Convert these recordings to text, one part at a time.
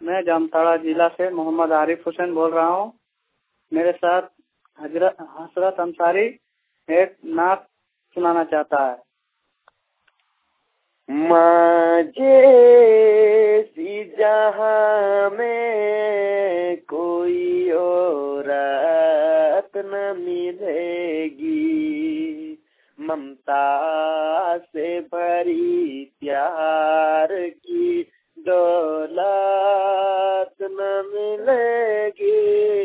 मैं जामताड़ा जिला से मोहम्मद आरिफ हुसैन बोल रहा हूँ। मेरे साथ हजरत अंसारी एक नात सुनाना चाहता है। माजे सी जहां में कोई औरत न मिलेगी, ममता से भरी प्यार की दौलत न मिलेगी।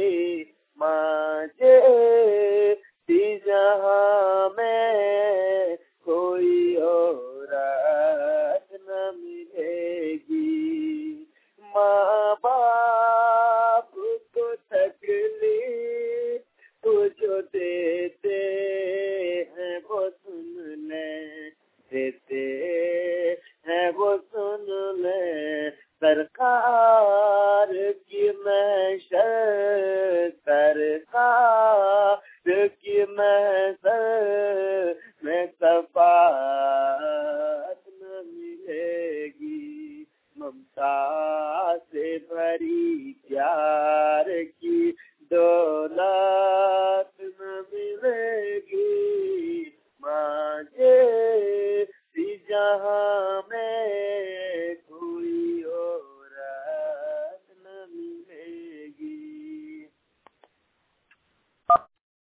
माजे सी जहां में कोई औरत न मिलेगी। माँ बाप को तकलीफ तो जो देते हैं वो सुन ले, देते हैं वो सुन ले। सरकार की महशर, सरकार की महशर में सफात न मिलेगी। ममता से भरी प्यार की दौलत न मिलेगी। मांगे सी जहां में